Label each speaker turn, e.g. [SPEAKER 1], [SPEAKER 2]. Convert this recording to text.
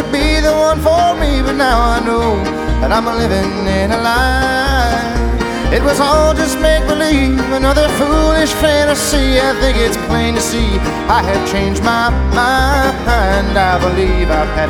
[SPEAKER 1] would be the one for me, but now I know that I'm living in a lie. It was all just make-believe, another foolish fantasy. I think it's plain to see I have changed my mind. I believe I've had